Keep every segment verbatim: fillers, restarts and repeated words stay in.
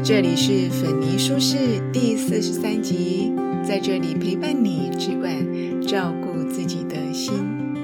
这里是粉泥书室第四十三集，在这里陪伴你，只管照顾自己的心。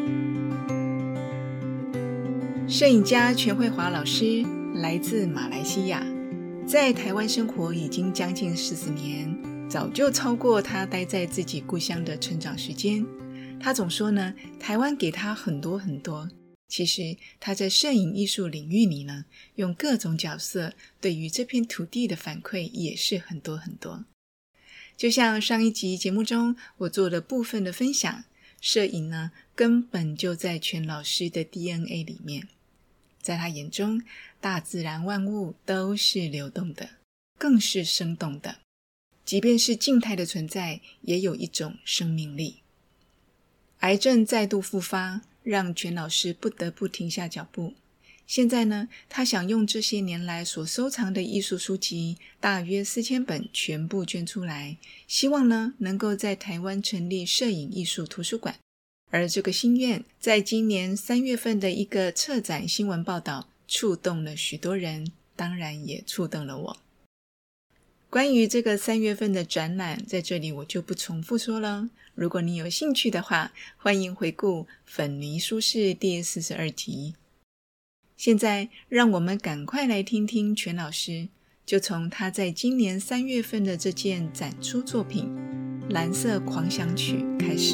摄影家全慧华老师来自马来西亚，在台湾生活已经将近十四年，早就超过他待在自己故乡的成长时间。他总说呢，台湾给他很多很多，其实他在摄影艺术领域里呢，用各种角色对于这片土地的反馈也是很多很多。就像上一集节目中我做了部分的分享，摄影呢根本就在全老师的 D N A 里面。在他眼中，大自然万物都是流动的，更是生动的，即便是静态的存在，也有一种生命力。癌症再度复发，让全老师不得不停下脚步。现在呢，他想用这些年来所收藏的艺术书籍，大约四千本全部捐出来，希望呢能够在台湾成立摄影艺术图书馆。而这个心愿，在今年三月份的一个策展新闻报道，触动了许多人，当然也触动了我。关于这个三月份的展览，在这里我就不重复说了。如果你有兴趣的话，欢迎回顾粉泥书室第四十二集。现在让我们赶快来听听全老师，就从他在今年三月份的这件展出作品《蓝色狂想曲》开始。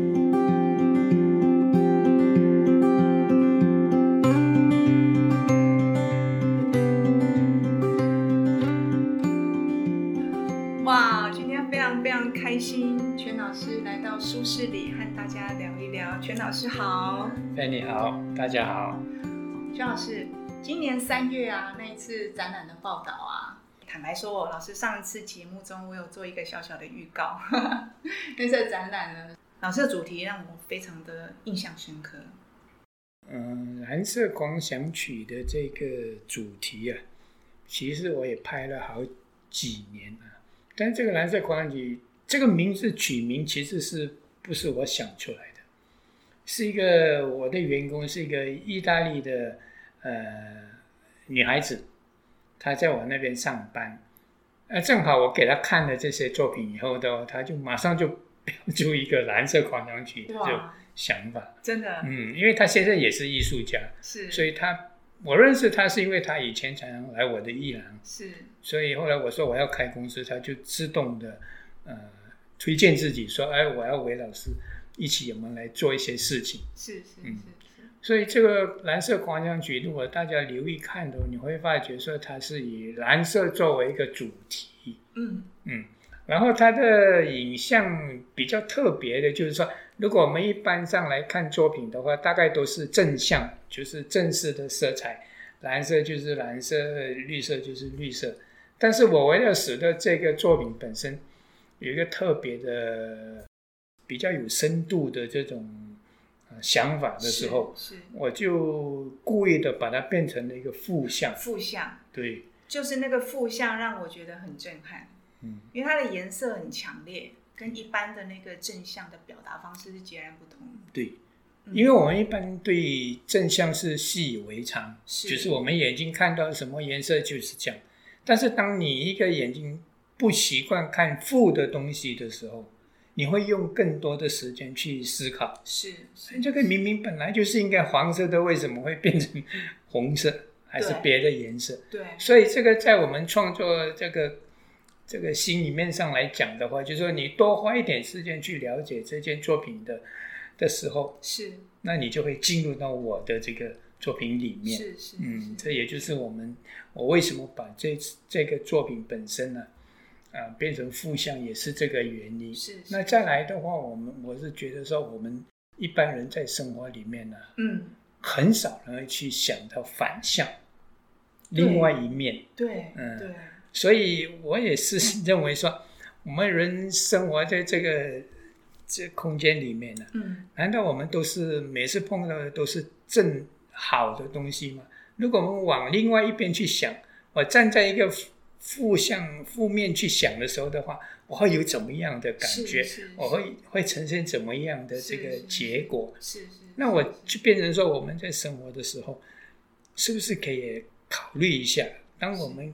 哇，今天非常非常开心，全老师来到书室里和大家聊一聊。全老师好。 哎，你好，大家好。 全老师，今年三月啊，那一次展览的报道啊，坦白说，老师上一次节目中我有做一个小小的预告，那次的展览呢，老师的主题让我非常的印象深刻。 嗯，蓝色狂想曲的这个主题啊，其实我也拍了好几年了，但这个蓝色狂想曲这个名字取名其实是不是我想出来的，是一个我的员工，是一个意大利的呃女孩子，她在我那边上班，呃，正好我给她看了这些作品以后的，她就马上就标出一个蓝色狂想曲的就想法， 真的， 嗯，因为她现在也是艺术家， 是， 所以她我认识她是因为她以前常常来我的艺廊， 是，所以后来我说我要开公司，她就自动的呃推荐自己说，哎，我要韦老师一起我们来做一些事情， 是是是、嗯、是。 所以这个蓝色狂想曲，如果大家留意看的，你会发觉说它是以蓝色作为一个主题， 嗯嗯，然后它的影像比较特别的，就是说，如果我们一般上来看作品的话，大概都是正向，就是正式的色彩，蓝色就是蓝色，绿色就是绿色。但是我为了使得这个作品本身有一个特别的、比较有深度的这种想法的时候， 是是我就故意的把它变成了一个负向。 负向， 对， 就是那个负向让我觉得很震撼，嗯，因为它的颜色很强烈，跟一般的那个正向的表达方式是截然不同的。 对，因为我们一般对正向是习以为常， 是就是我们眼睛看到什么颜色就是这样。但是当你一个眼睛不习惯看负的东西的时候，你会用更多的时间去思考， 是, 是这个明明本来就是应该黄色的，为什么会变成红色还是别的颜色？ 对， 所以这个在我们创作这个这个心里面上来讲的话，就是说你多花一点时间去了解这件作品的的时候，是，那你就会进入到我的这个作品里面。 是是， 嗯，这也就是我们我为什么把这这个作品本身呢？啊，变成负向也是这个原因。 是, 是。 那再来的话，我们我是觉得说，我们一般人在生活里面呢，嗯，很少人会去想到反向，另外一面。 对， 嗯， 对。 所以我也是认为说，我们人生活在这个这空间里面呢，嗯，难道我们都是每次碰到的都是正好的东西吗？如果我们往另外一边去想，我站在一个负向负面去想的时候的话，我会有怎么样的感觉？ 是是是， 我会会呈现怎么样的这个结果？ 是 是, 是, 是, 是, 是那我就变成说，我们在生活的时候，是不是可以考虑一下？当我们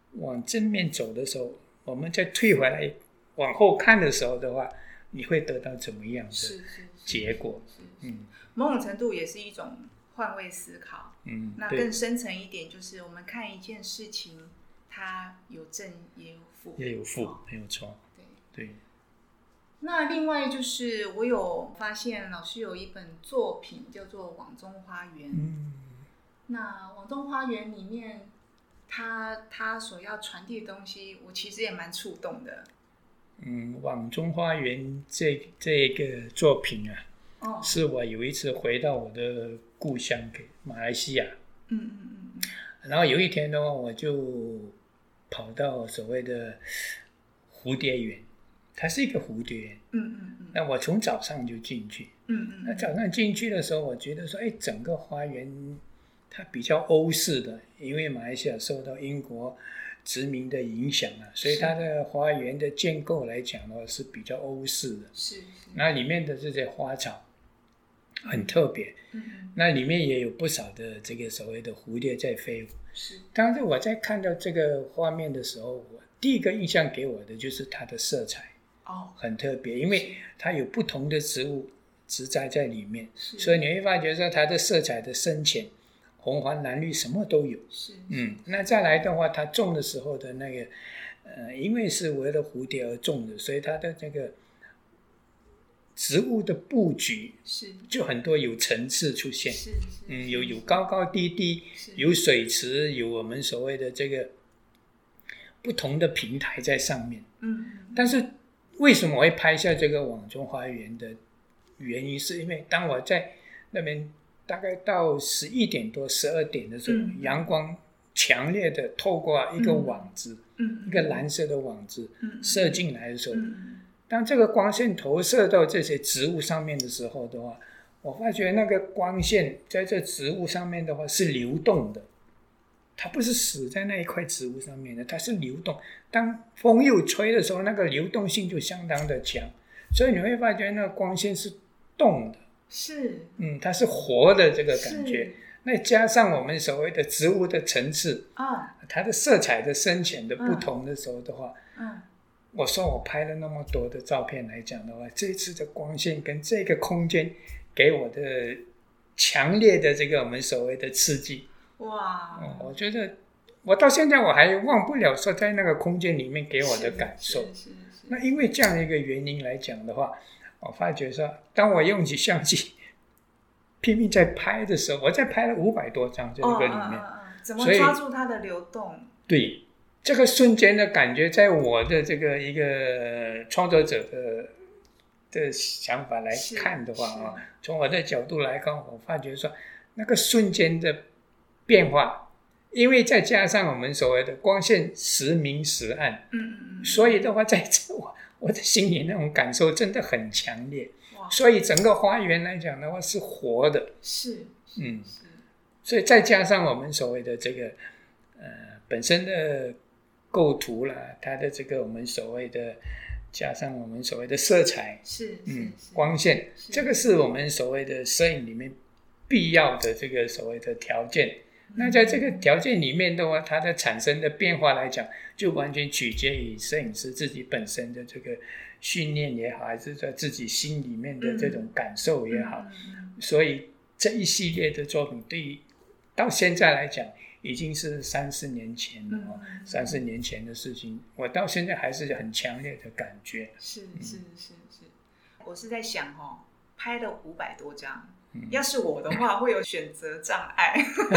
往正面走的时候，我们再退回来往后看的时候的话，你会得到怎么样的结果？ 是是是是嗯， 某种程度也是一种换位思考。 嗯， 那更深层一点就是我们看一件事情，它有正也有负， 也有负， 哦、 没有错。对对。 那另外就是我有发现老师有一本作品叫做《网中花园》。 嗯， 那《网中花园》里面，他他所要传递的东西，我其实也蛮触动的。 嗯，《网中花园》这这个作品啊， 哦， 是我有一次回到我的故乡给马来西亚， 嗯嗯嗯嗯， 然后有一天的话，我就跑到所谓的蝴蝶园，它是一个蝴蝶园， 嗯嗯嗯， 那我从早上就进去， 嗯嗯， 那早上进去的时候，我觉得说，哎，整个花园它比较欧式的，因为马来西亚受到英国殖民的影响啊，所以它的花园的建构来讲的话是比较欧式的， 是是， 那里面的这些花草很特别， 嗯， 那里面也有不少的这个所谓的蝴蝶在飞舞。 是， 当时我在看到这个画面的时候，我第一个印象给我的就是它的色彩， 哦， 很特别，因为它有不同的植物植栽在里面， 是， 所以你会发觉说它的色彩的深浅，红黄蓝绿什么都有。 是， 嗯，那再来的话，它种的时候的那个，呃，因为是为了蝴蝶而种的，所以它的这个植物的布局是， 就很多有层次出现。 是是， 嗯，有有高高低低，有水池，有我们所谓的这个不同的平台在上面。 嗯， 但是为什么会拍下这个网中花园的原因，是因为当我在那边大概到十一点多、十二点的时候， 嗯、 阳光强烈的透过一个网子， 嗯， 一个蓝色的网子，嗯，射进来的时候， 嗯， 当这个光线投射到这些植物上面的时候的话，我发觉那个光线在这植物上面的话是流动的，它不是死在那一块植物上面的，它是流动。当风又吹的时候，那个流动性就相当的强，所以你会发觉那个光线是动的， 是， 嗯，它是活的这个感觉。那加上我们所谓的植物的层次啊， 它的色彩的深浅的不同的时候的话， 嗯， 我说我拍了那么多的照片来讲的话，这次的光线跟这个空间给我的强烈的这个我们所谓的刺激， 哇、 嗯，我觉得我到现在我还忘不了说在那个空间里面给我的感受。 是是是是， 那因为这样一个原因来讲的话，我发觉说，当我用起相機拼命在拍的时候，我在拍了五百多张这个里面， 哦、嗯嗯嗯怎么抓住它的流动？ 对，这个瞬间的感觉，在我的这个一个创作者的的想法来看的话啊，从我的角度来看，我发觉说那个瞬间的变化，因为再加上我们所谓的光线时明时暗， 嗯嗯， 所以的话，在这我我的心里那种感受真的很强烈。所以整个花园来讲的话是活的， 是， 嗯，所以再加上我们所谓的这个呃本身的构图啦，它的这个我们所谓的加上我们所谓的色彩， 是， 嗯，光线，这个是我们所谓的摄影里面必要的这个所谓的条件。那在这个条件里面的话，它的产生的变化来讲，就完全取决于摄影师自己本身的这个训练也好，还是在自己心里面的这种感受也好。 嗯、 所以这一系列的作品，对于到现在来讲，已经是三四年前了、哦嗯、三四年前的事情，我到现在还是很强烈的感觉。 是是是是，我是在想哦，拍了五百多张。要是我的话会有选择障碍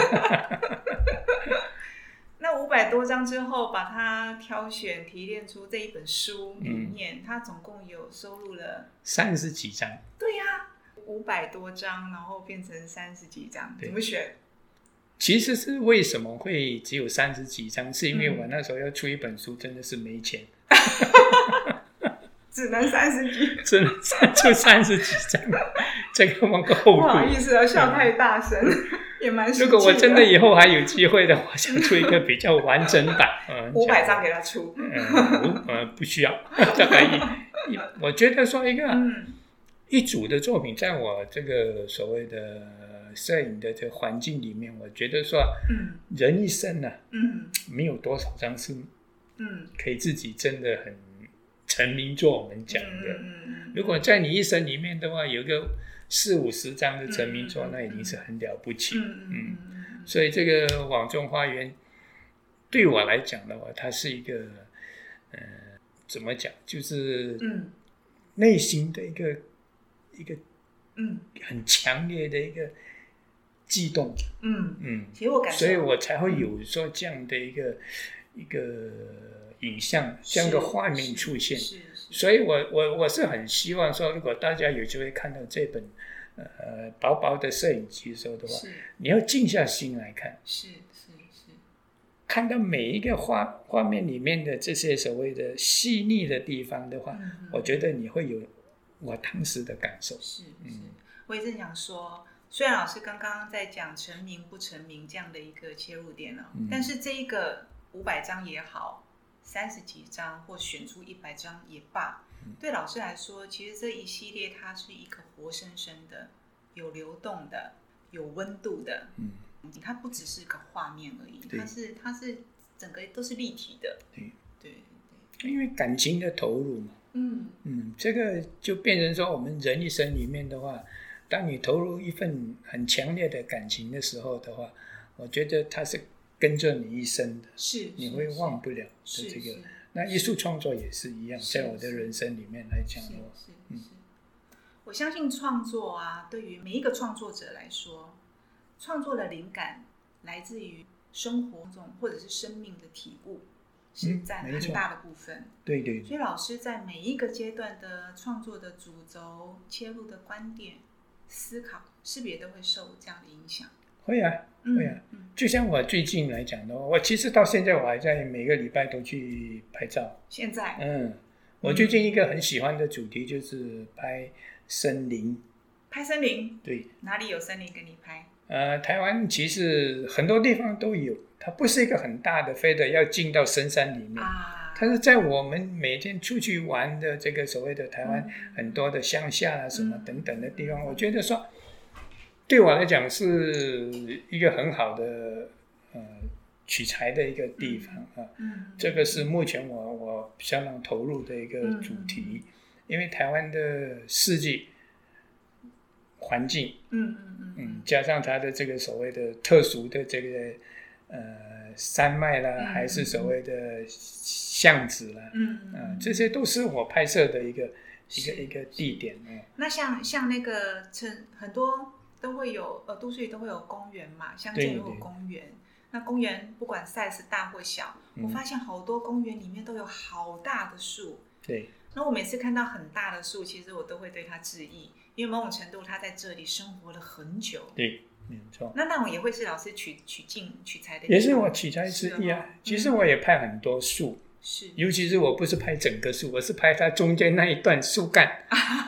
那五百多张之后把它挑选提炼出这一本书里面、嗯、它总共有收录了三十几张。 对呀、啊，五百多张然后变成三十几张，怎么选？ 其实是为什么会只有三十几张，是因为我那时候要出一本书真的是没钱只能三十几， 只能就三十几张，这个我个厚度。 不好意思，笑太大声，嗯、也蛮实际的。 如果我真的以后还有机会的话，想出一个比较完整版， 五百张给他出， 嗯，呃，不需要，大概一，我觉得说一个、嗯、一组的作品，在我这个所谓的呃摄影的这个环境里面，我觉得说， 嗯， 人一生啊， 嗯， 没有多少张是， 嗯， 可以自己真的很成名作我们讲的。 嗯嗯嗯， 如果在你一生里面的话，有个四五十张的成名作， 嗯、 那已经是很了不起。 嗯嗯嗯嗯， 所以这个网中花园对我来讲的话，它是一个呃，怎么讲，就是嗯， 内心的一个一个嗯很强烈的一个悸动。 嗯嗯， 其实我感受， 所以我才会有说这样的一个一个影像，这样的画面出现。 是是是， 所以我我我是很希望说，如果大家有机会看到这本呃薄薄的摄影集的时候的话，你要静下心来看， 是是是， 看到每一个画画面里面的这些所谓的细腻的地方的话， 嗯、 我觉得你会有我当时的感受。 是是， 嗯， 我也正想说，虽然老师刚刚在讲成名不成名这样的一个切入点了、哦嗯，但是这一个五百张也好，三十几张或选出一百张也罢，对老师来说，其实这一系列它是一个活生生的、有流动的、有温度的，嗯，它不只是个画面而已，它是它是整个都是立体的， 对对对， 因为感情的投入嘛， 嗯嗯，这个就变成说，我们人一生里面的话，当你投入一份很强烈的感情的时候的话，我觉得它是跟着你一生的， 是你会忘不了的这个。那艺术创作也是一样，在我的人生里面来讲的话， 是是是、嗯、我相信创作啊，对于每一个创作者来说，创作的灵感来自于生活中或者是生命的体悟，是占很大的部分。嗯、 对对。 所以老师在每一个阶段的创作的主轴、切入的观点、思考，是不是也都会受这样的影响？ 会啊，会啊、嗯。就像我最近来讲的话，我其实到现在我还在每个礼拜都去拍照。 现在， 嗯，我最近一个很喜欢的主题就是拍森林。 拍森林？ 对。 哪里有森林给你拍？ 呃，台湾其实很多地方都有，它不是一个很大的，非得要进到深山里面。啊。它是在我们每天出去玩的这个所谓的台湾很多的乡下啊什么等等的地方，嗯、我觉得说。对我来讲是一个很好的呃取材的一个地方啊，嗯，这个是目前我我相当投入的一个主题，嗯、因为台湾的四季环境，嗯嗯嗯，加上它的这个所谓的特殊的这个呃山脉啦，嗯、还是所谓的巷子啦，嗯嗯、呃，这些都是我拍摄的一个一个一个地点啊。 那像像那个很多。都会有呃，都市里都会有公园嘛，乡间都有公园。那公园不管 size 大或小，嗯、我发现好多公园里面都有好大的树。 对。 那我每次看到很大的树，其实我都会对它致意，因为某种程度它在这里生活了很久。 对，没错。 那那种也会是老师取取景取材的， 也是我取材之一啊。其实我也拍很多树， 是、嗯， 尤其是我不是拍整个树，我是拍它中间那一段树干。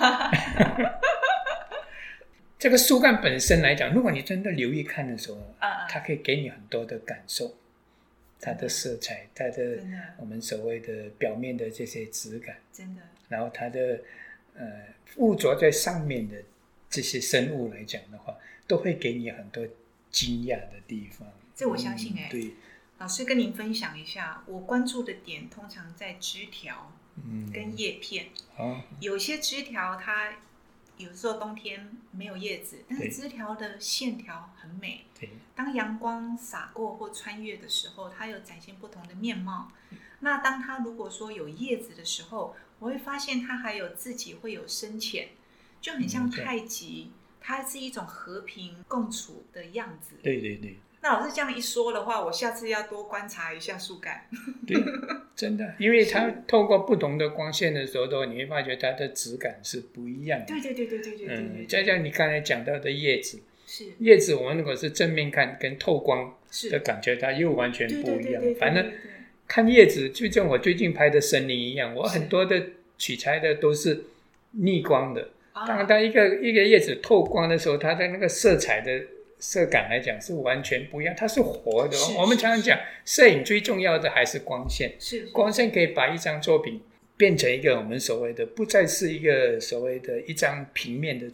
这个树干本身来讲，如果你真的留意看的时候，啊、它可以给你很多的感受，它的色彩，它的我们所谓的表面的这些质感， 真的。 然后它的呃附着在上面的这些生物来讲的话，都会给你很多惊讶的地方。 这我相信哎、欸嗯。 对， 老师跟您分享一下，我关注的点通常在枝条，嗯，跟叶片。哦、有些枝条它。有时候冬天没有叶子，但是枝条的线条很美。当阳光洒过或穿越的时候，它有展现不同的面貌。那当它如果说有叶子的时候，我会发现它还有自己会有深浅，就很像太极，它是一种和平共处的样子。 对对对。 那老师这样一说的话，我下次要多观察一下树干。 对，真的，因为它透过不同的光线的时候，你会发觉它的质感是不一样的。 对对对对对对对。 嗯，再像你刚才讲到的叶子， 是叶子，我们如果是正面看跟透光的感觉，它又完全不一样。反正看叶子，就像我最近拍的森林一样，我很多的取材的都是逆光的。当然，它一个一个叶子透光的时候，它的那个色彩的。色感来讲是完全不一样，它是活的。我们常常讲，摄影最重要的还是光线， 是光线可以把一张作品变成一个我们所谓的不再是一个所谓的一张平面的作品，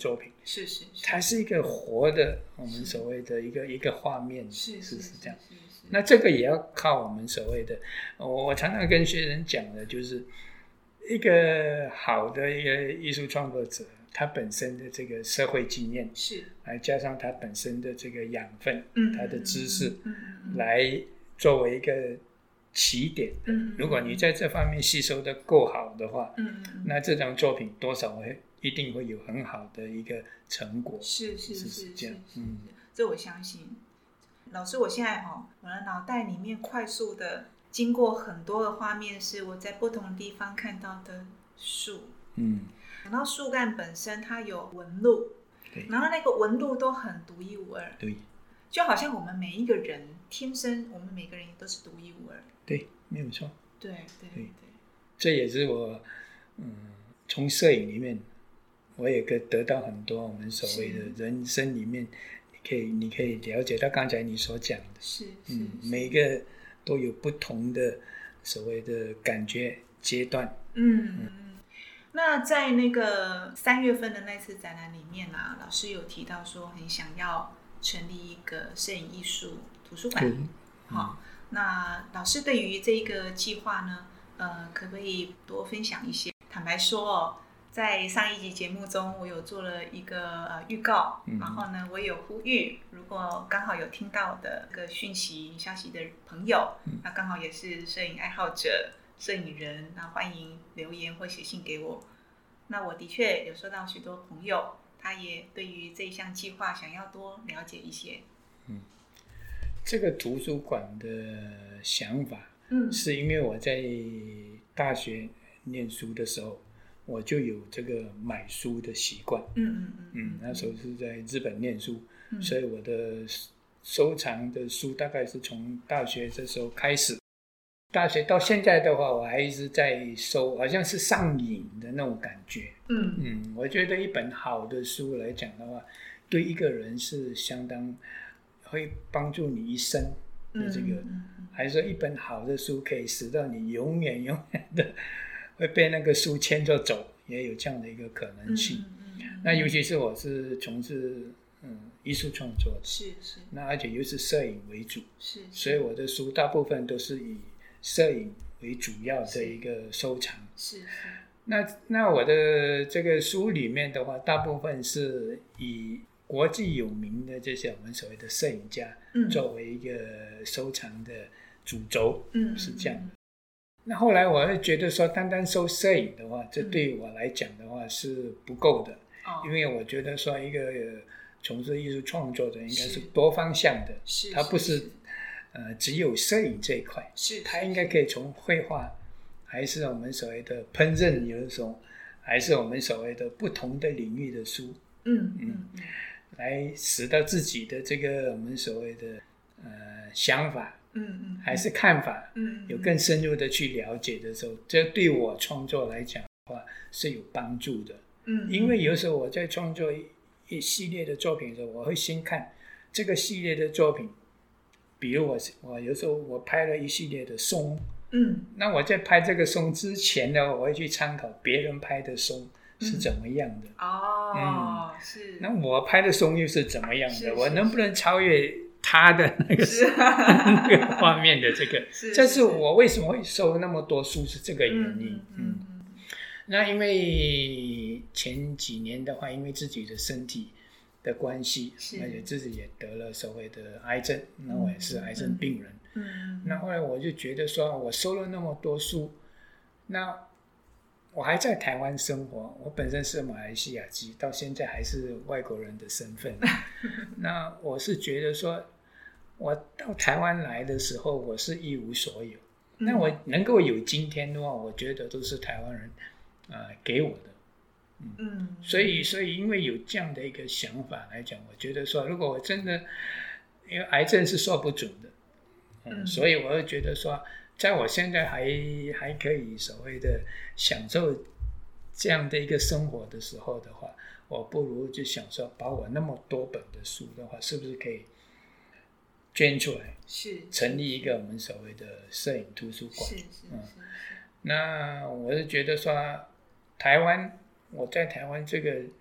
是是是， 它是一个活的我们所谓的一个一个画面， 是是是这样。 是是是， 那这个也要靠我们所谓的，我我常常跟学生讲的就是一个好的一个艺术创作者，他本身的这个社会经验， 是， 来加上他本身的这个养分， 嗯， 他的知识， 嗯嗯， 来作为一个起点。 嗯， 如果你在这方面吸收的够好的话， 嗯嗯， 那这张作品多少会一定会有很好的一个成果。 是是是是这样， 嗯，这我相信。老师，我现在哈、哦，我的脑袋里面快速的经过很多的画面，是我在不同地方看到的树。 嗯， 讲到树干本身，它有纹路， 对， 然后那个纹路都很独一无二。 对， 就好像我们每一个人天生，我们每个人都是独一无二。 对，没有错。 对对 对, 对， 这也是我嗯从摄影里面，我也可以得到很多我们所谓的人生里面。可以，你可以了解到刚才你所讲的， 是，是嗯，每一个都有不同的所谓的感觉阶段。 嗯嗯。那在那个三月份的那次展览里面啊，老师有提到说很想要成立一个摄影艺术图书馆。 嗯， 好、嗯，那老师对于这个计划呢，呃，可不可以多分享一些？坦白说哦。在上一集节目中，我有做了一个呃预告，嗯、然后呢，我有呼吁，如果刚好有听到的这个讯息消息的朋友，嗯、那刚好也是摄影爱好者、摄影人，那欢迎留言或写信给我。那我的确有收到许多朋友，他也对于这一项计划想要多了解一些。 嗯，这个图书馆的想法， 嗯， 是因为我在大学念书的时候。我就有这个买书的习惯， 嗯嗯嗯， 嗯，那时候是在日本念书， 嗯、 所以我的收藏的书大概是从大学这时候开始。大学到现在的话，我还一直在收，好像是上瘾的那种感觉。 嗯嗯，我觉得一本好的书来讲的话，对一个人是相当会帮助你一生的这个， 嗯嗯嗯、 还是说一本好的书可以使到你永远永远的。会被那个书牵着走，也有这样的一个可能性。 嗯嗯嗯、 那尤其是我是从事嗯艺术创作的， 是是， 那而且又是摄影为主， 是， 所以我的书大部分都是以摄影为主要的一个收藏。 是是。 那那我的这个书里面的话，大部分是以国际有名的这些我们所谓的摄影家，嗯、作为一个收藏的主轴， 嗯， 是这样的。那后来我会觉得说，单单收摄影的话，这对我来讲的话是不够的， 嗯、 因为我觉得说一个从事艺术创作的应该是多方向的， 是它不是, 是, 是呃只有摄影这一块， 是它应该可以从绘画，还是我们所谓的烹饪有的时候，还是我们所谓的不同的领域的书， 嗯嗯嗯， 来使到自己的这个我们所谓的呃想法。 嗯嗯， 还是看法， 嗯， 有更深入的去了解的时候，这对我创作来讲的话是有帮助的。 嗯， 因为有时候我在创作一一系列的作品的时候，我会先看这个系列的作品，比如我我有时候我拍了一系列的松， 嗯， 那我在拍这个松之前呢，我会去参考别人拍的松是怎么样的。 嗯、哦，嗯，是。 那我拍的松又是怎么样的？ 是是是， 我能不能超越他的那个那个画面的这个， 是这是我为什么会收那么多书是这个原因。 嗯嗯嗯， 那因为前几年的话，因为自己的身体的关系，而且自己也得了所谓的癌症，那我也是癌症病人。 嗯嗯， 那后来我就觉得说，我收了那么多书，那我还在台湾生活，我本身是马来西亚籍，到现在还是外国人的身份。那我是觉得说，我到台湾来的时候，我是一无所有。嗯、那我能够有今天的话，我觉得都是台湾人、呃、给我的。嗯，嗯所以所以因为有这样的一个想法来讲，我觉得说，如果我真的，因为癌症是说不准的，嗯，嗯所以我会觉得说。在我现在还还可以所谓的享受这样的一个生活的时候的话，我不如就想说，把我那么多本的书的话，是不是可以捐出来， 是成立一个我们所谓的摄影图书馆？ 是是是、嗯、 那我是觉得说，台湾我在台湾这个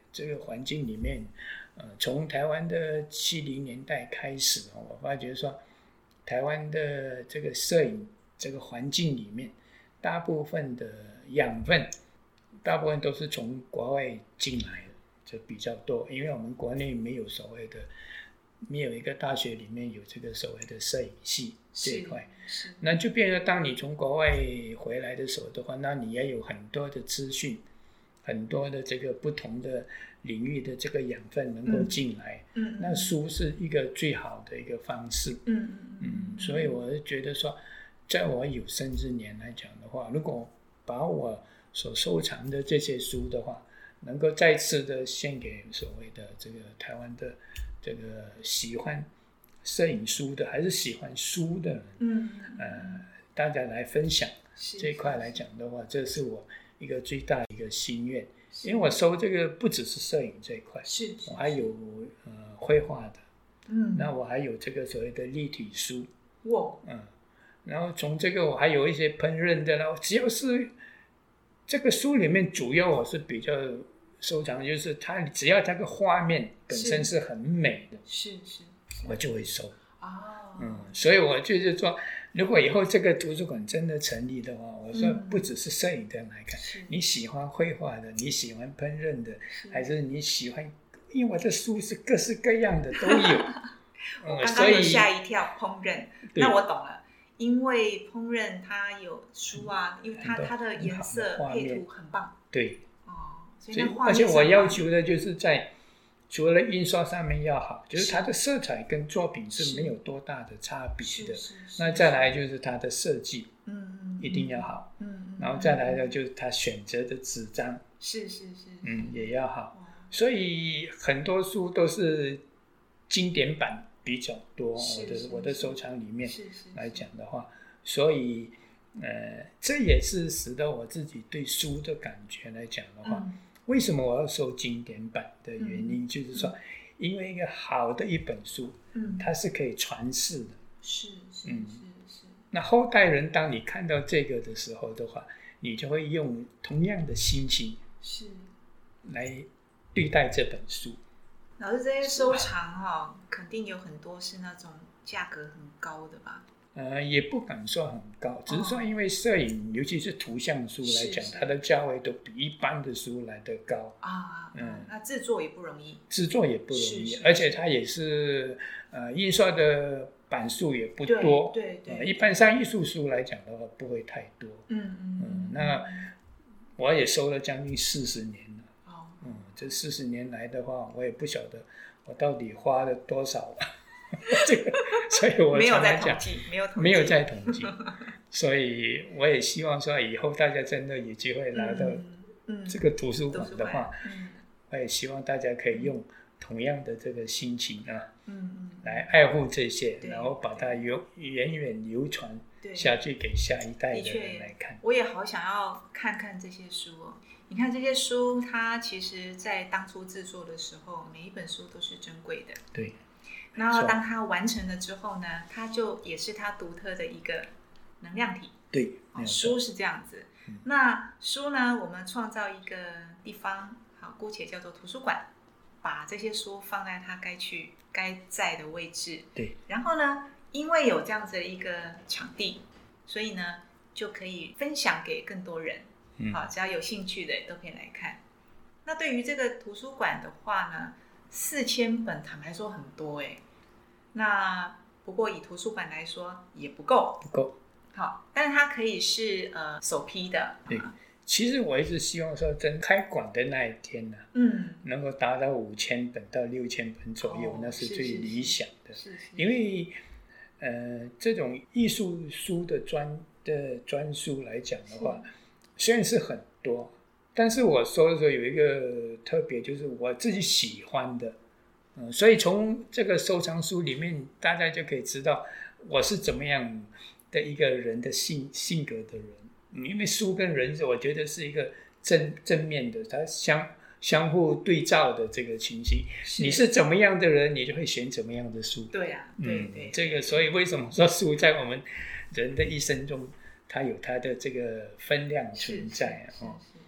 这个环境里面，呃，从台湾的七零年代开始，我发觉说，台湾的这个摄影这个环境里面，大部分的养分，大部分都是从国外进来的，就比较多，因为我们国内没有所谓的，没有一个大学里面有这个所谓的摄影系这一块，那就变成当你从国外回来的时候的话，那你也有很多的资讯，很多的这个不同的领域的这个养分能够进来，嗯嗯、那书是一个最好的一个方式，嗯嗯，所以我是觉得说，在我有生之年来讲的话，如果把我所收藏的这些书的话，能够再次的献给所谓的这个台湾的这个喜欢摄影书的还是喜欢书的人，嗯呃，大家来分享这一块来讲的话，这是我一个最大的一个心愿。因为我收这个不只是摄影这一块，是我还有呃绘画的，嗯，那我还有这个所谓的立体书，哇，嗯，然后从这个我还有一些烹饪的，然后只要是这个书里面，主要我是比较收藏的就是它，只要它个画面本身是很美的，是是，我就会收。哦，嗯，所以我就是说，如果以后这个图书馆真的成立的话，我说不只是摄影的人来看，嗯、你喜欢绘画的，你喜欢烹饪的，还是你喜欢，因为我的书是各式各样的都有。 我刚刚有吓一跳，烹饪，那我懂了。因为烹饪它有书啊，因为它它的颜色配图很棒， 对，哦，所以而且我要求的就是在除了印刷上面要好，就是它的色彩跟作品是没有多大的差别的。那再来就是它的设计，嗯，一定要好，嗯，然后再来的就是它选择的纸张，是是是，嗯，也要好。所以很多书都是经典版。比较多，我的我的收藏里面来讲的话，所以呃，这也是使得我自己对书的感觉来讲的话，嗯、为什么我要收经典版的原因，嗯、就是说，因为一个好的一本书，嗯、它是可以传世的，是是嗯、是是。那后代人当你看到这个的时候的话，你就会用同样的心情是来对待这本书。 老师，这些收藏哈、哦，肯定有很多是那种价格很高的吧？ 呃，也不敢说很高，只是说因为摄影，哦、尤其是图像书来讲，它的价位都比一般的书来得高啊。 嗯，那制作也不容易， 制作也不容易，而且它也是呃印刷的版数也不多，对 对, 对、呃。一般上艺术书来讲的话，不会太多。嗯嗯嗯。那我也收了将近四十年。嗯，这四十年来的话，我也不晓得我到底花了多少，这个，所以我常常讲没有统计， 没有在统计，所以我也希望说以后大家真的有机会来到这个图书馆的话，嗯嗯、我也希望大家可以用同样的这个心情啊，嗯、来爱护这些，然后把它永远远流传下去给下一代的人来看。 我也好想要看看这些书哦。你看这些书，它其实在当初制作的时候，每一本书都是珍贵的。对。然后当它完成了之后呢，它就也是它独特的一个能量体。 对。 哦、书是这样子。嗯、那书呢，我们创造一个地方，好，姑且叫做图书馆，把这些书放在它该去、该在的位置。对。然后呢，因为有这样子的一个场地，所以呢，就可以分享给更多人。好，只要有兴趣的都可以来看。那对于这个图书馆的话呢，四千本坦白说很多哎。那不过以图书馆来说也不够， 不够。 好，但是它可以是呃首批的。 对，其实我一直希望说，真开馆的那一天呢、啊，嗯，能够达到五千本到六千本左右，哦、那是最理想的。是是是是因为呃，这种艺术书的专的专书来讲的话。虽然是很多，但是我收的时候有一个特别，就是我自己喜欢的，嗯，所以从这个收藏书里面，大家就可以知道我是怎么样的一个人的性性格的人。嗯、因为书跟人，我觉得是一个正正面的，它相相互对照的这个情形。是你是怎么样的人，你就会选怎么样的书。 对啊，对对、嗯， 这个所以为什么说书在我们人的一生中？它有它的这个分量存在哦。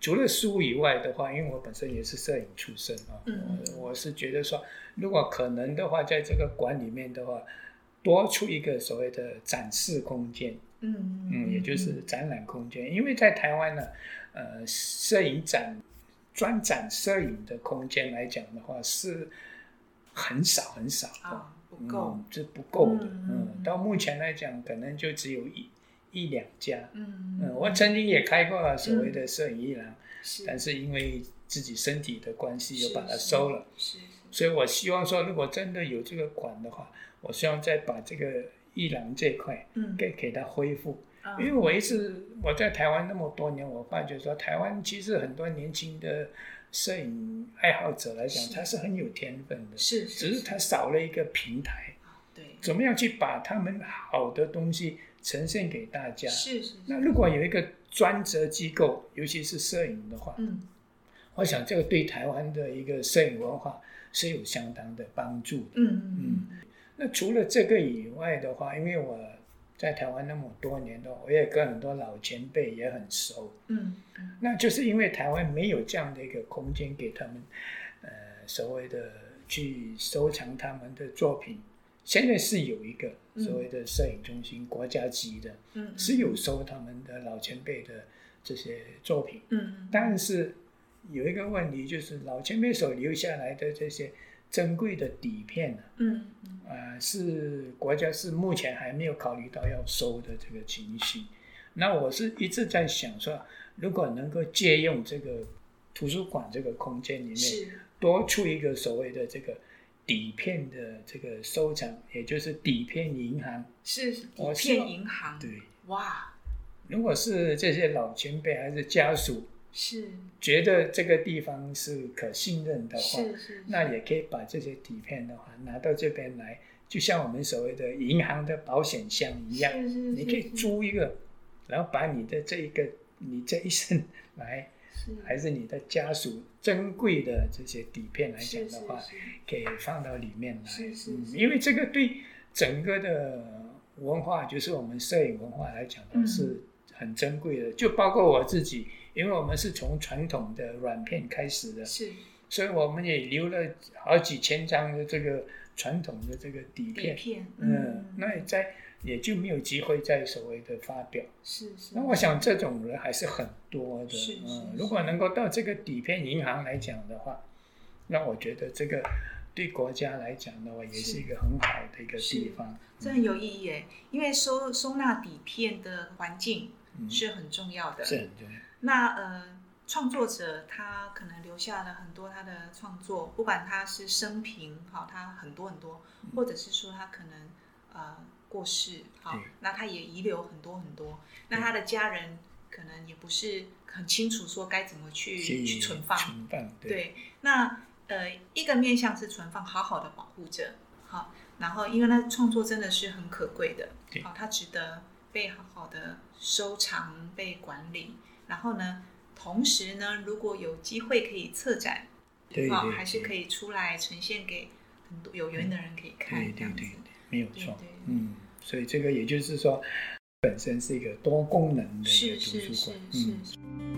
除了书以外的话，因为我本身也是摄影出身啊， 嗯， 我我是觉得说，如果可能的话，在这个馆里面的话，多出一个所谓的展示空间， 嗯嗯，也就是展览空间，因为在台湾呢，呃，摄影展专展摄影的空间来讲的话是很少很少的， 啊，不够， 嗯，是不够的， 嗯嗯，到目前来讲，可能就只有一一两家， 嗯嗯，我曾经也开过了所谓的摄影艺廊， 是， 但是因为自己身体的关系， 是又把它收了， 是，是， 所以我希望说，如果真的有这个馆的话，我希望再把这个艺廊这块， 嗯， 给给它恢复。 嗯， 因为我一直我在台湾那么多年，我发觉说台湾其实很多年轻的摄影爱好者来讲，他是很有天分的， 是， 只是他少了一个平台， 对， 怎么样去把他们好的东西呈现给大家？ 是是。 那如果有一个专责机构，尤其是摄影的话， 嗯， 我想这个对台湾的一个摄影文化是有相当的帮助的。 嗯嗯嗯。 那除了这个以外的话，因为我在台湾那么多年的，我也跟很多老前辈也很熟， 嗯， 那就是因为台湾没有这样的一个空间给他们，呃，所谓的去收藏他们的作品。现在是有一个所谓的摄影中心，嗯、国家级的， 嗯， 是有收他们的老前辈的这些作品， 嗯， 但是有一个问题，就是老前辈所留下来的这些珍贵的底片呢、啊， 嗯， 呃，是国家是目前还没有考虑到要收的这个情形。那我是一直在想说，如果能够借用这个图书馆这个空间里面，多出一个所谓的这个底片的这个收藏，也就是底片银行， 是底片银行， 对， 哇， 如果是这些老前辈还是家属， 是觉得这个地方是可信任的话， 是是是， 那也可以把这些底片的话拿到这边来，就像我们所谓的银行的保险箱一样， 是是是是， 你可以租一个，然后把你的这一个你这一生来，还是你的家属珍贵的这些底片来讲的话， 是是是， 可以放到里面来， 是是是， 嗯，因为这个对整个的文化，就是我们摄影文化来讲的是很珍贵的，嗯，就包括我自己。因为我们是从传统的软片开始的， 是， 所以我们也留了好几千张的这个传统的这个底片， 底片， 嗯，嗯那也在也就没有机会在所谓的发表， 是是。 那我想这种人还是很多的， 是是是， 嗯，如果能够到这个底片银行来讲的话，那我觉得这个对国家来讲的话，也是一个很好的一个地方， 这很有意义耶，因为收收纳底片的环境是很重要的， 嗯，是很重要。 那呃，创作者他可能留下了很多他的创作，不管他是生平好，他很多很多，或者是说他可能呃过世好，那他也遗留很多很多。那他的家人可能也不是很清楚说该怎么去去存放， 存放 对, 对。那呃，一个面向是存放，好好的保护着，好，然后因为那创作真的是很可贵的，好，它值得被好好的收藏、被管理。然后呢，同时呢，如果有机会可以策展， 对对对， 还是可以出来呈现给很多有缘的人可以看， 对对对对，没有错， 对对嗯，所以这个也就是说，本身是一个多功能的一个图书馆。 是是是是。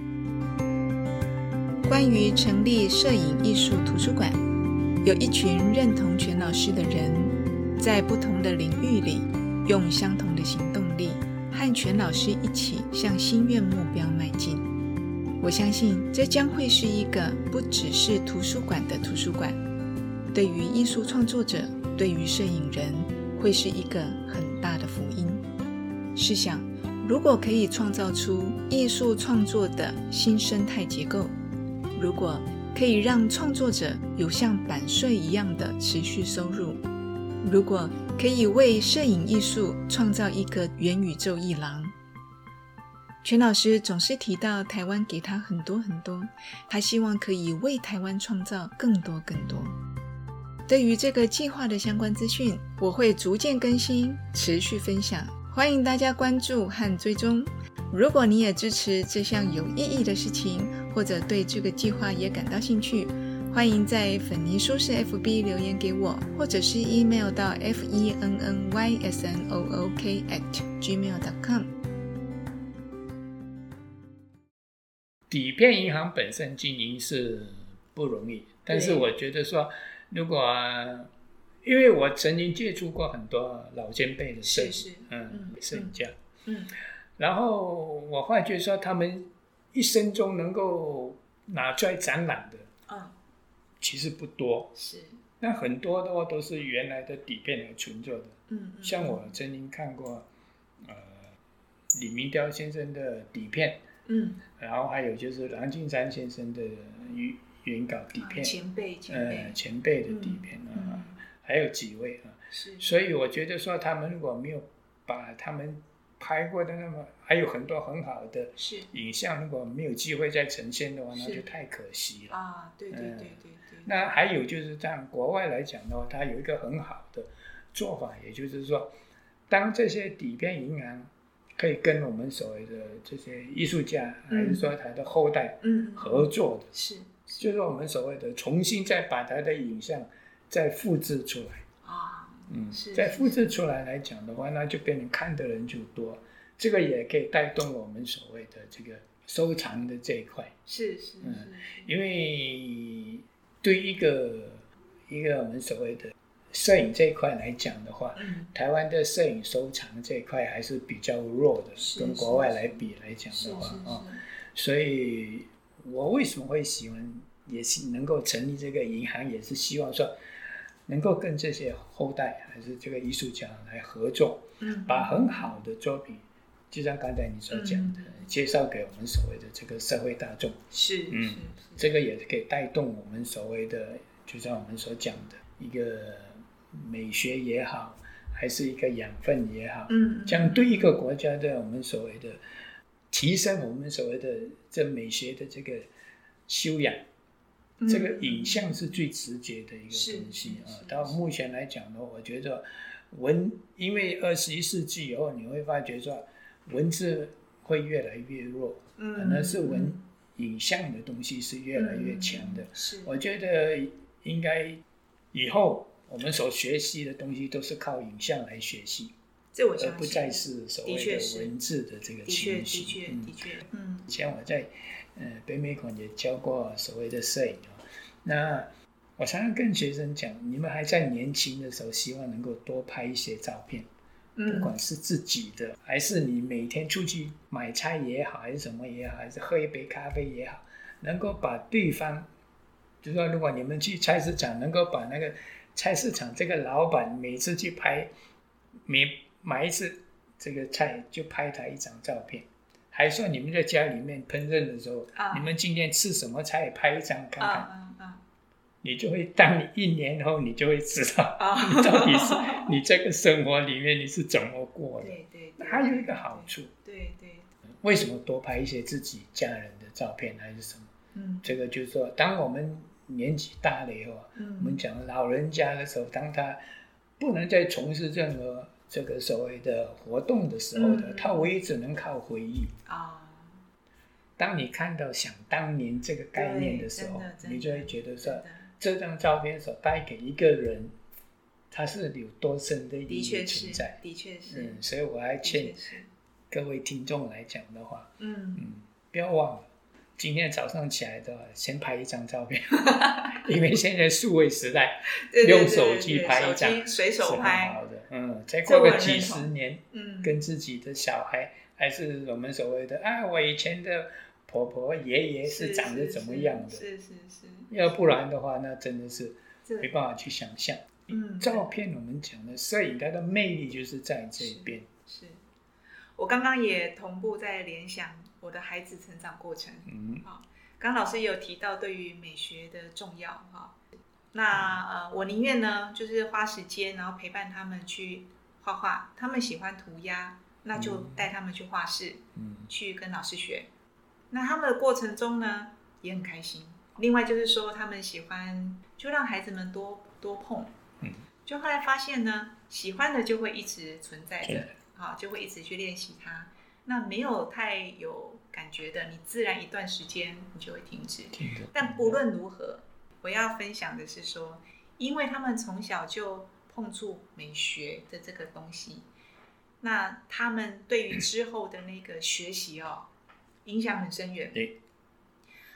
嗯， 关于成立摄影艺术图书馆，有一群认同全老师的人，在不同的领域里，用相同的行动力，和全老师一起向心愿目标迈进。我相信这将会是一个不只是图书馆的图书馆，对于艺术创作者，对于摄影人，会是一个很大的福音。试想，如果可以创造出艺术创作的新生态结构，如果可以让创作者有像版税一样的持续收入，如果可以为摄影艺术创造一个元宇宙艺廊。全老师总是提到台湾给他很多很多，他希望可以为台湾创造更多更多。对于这个计划的相关资讯，我会逐渐更新，持续分享，欢迎大家关注和追踪。如果你也支持这项有意义的事情，或者对这个计划也感到兴趣，欢迎在粉泥书室 F B 留言给我，或者是 email 到 f e n n y s n o o k at gmail dot com。 底片银行本身经营是不容易，但是我觉得说，如果、啊、因为我曾经接触过很多老前辈的摄影， 是是嗯，摄影家， 嗯， 然后我发觉说他们一生中能够拿出来展览的，嗯，其实不多， 是， 那很多的话都是原来的底片来存做的，嗯，嗯像我曾经看过，呃，李明雕先生的底片。嗯，然后还有就是郎静山先生的原稿底片，啊、 前辈前辈、 呃、前辈的底片、嗯、啊、嗯，还有几位啊，是，所以我觉得说他们如果没有把他们拍过的那么还有很多很好的影像，如果没有机会再呈现的话，那就太可惜了啊！对对对对对、嗯。 那还有就是这样，国外来讲的话，它有一个很好的做法，也就是说，当这些底片银行可以跟我们所谓的这些艺术家，嗯、还是说他的后代合作的，嗯、是，就是我们所谓的重新再把他的影像再复制出来啊，嗯，是，再复制出来来讲的话，那就变成看的人就多，这个也可以带动我们所谓的这个收藏的这一块， 是是，嗯， 因为对一个一个我们所谓的摄影这一块来讲的话、嗯、台湾的摄影收藏这一块还是比较弱的，跟国外来比来讲的话、哦、所以我为什么会喜欢也是能够成立这个银行，也是希望说能够跟这些后代还是这个艺术家来合作、嗯、把很好的作品就像刚才你所讲的、嗯、介绍给我们所谓的这个社会大众， 是、嗯、是这个也可以带动我们所谓的就像我们所讲的一个美学也好，还是一个养分也好，嗯，这样对一个国家的我们所谓的提升我们所谓的这美学的这个修养、嗯、这个影像是最直接的一个东西啊。到目前来讲呢，我觉得文，因为二十一世纪以后，你会发觉说文字会越来越弱，嗯，反而是文影像的东西是越来越强的。嗯、是，我觉得应该以后我们所学习的东西都是靠影像来学习， 这我相信， 而不再是所谓的文字的这个情形。 的确，的确，嗯。 以前我在呃北美馆也教过所谓的摄影，那我常常跟学生讲，你们还在年轻的时候，希望能够多拍一些照片，不管是自己的，还是你每天出去买菜也好，还是什么也好，还是喝一杯咖啡也好，能够把对方，就是说如果你们去菜市场，能够把那个菜市场这个老板每次去拍，每买一次这个菜就拍他一张照片，还说你们在家里面烹饪的时候、啊、你们今天吃什么菜拍一张看看、啊啊啊、你就会当你一年后你就会知道、啊、你到底是你这个生活里面你是怎么过的。 对对对， 还有一个好处， 对 对, 对， 为什么多拍一些自己家人的照片还是什么、嗯、这个就是说当我们年纪大了以后、嗯、我们讲老人家的时候，当他不能再从事任何这个所谓的活动的时候的、嗯、他唯一只能靠回忆、哦、当你看到想当年这个概念的时候，你就会觉得说这张照片所带给一个人它是有多深的意义存在。 的确是、 嗯、所以我还劝各位听众来讲的话，嗯嗯，不要忘了今天早上起来的话，先拍一张照片，因为现在数位时代， 对对对对， 用手机拍一张， 随手拍， 是很好的。嗯，再过个几十年，嗯，跟自己的小孩，还是我们所谓的啊，我以前的婆婆爷爷是长得怎么样的？ 是是 是, 是, 是， 要不然的话，那真的是没办法去想象。嗯，照片我们讲的摄影，它的魅力就是在这边。 是，是我刚刚也同步在联想我的孩子成长过程。嗯，好，刚刚老师也有提到对于美学的重要哈。那呃，我宁愿呢，就是花时间，然后陪伴他们去画画。他们喜欢涂鸦，那就带他们去画室，嗯，去跟老师学。那他们的过程中呢，也很开心。另外就是说，他们喜欢，就让孩子们多多碰。嗯，就后来发现呢，喜欢的就会一直存在着，好，就会一直去练习它。那没有太有感觉的，你自然一段时间你就会停止。但不论如何，我要分享的是说，因为他们从小就碰触美学的这个东西，那他们对于之后的那个学习哦，影响很深远。对，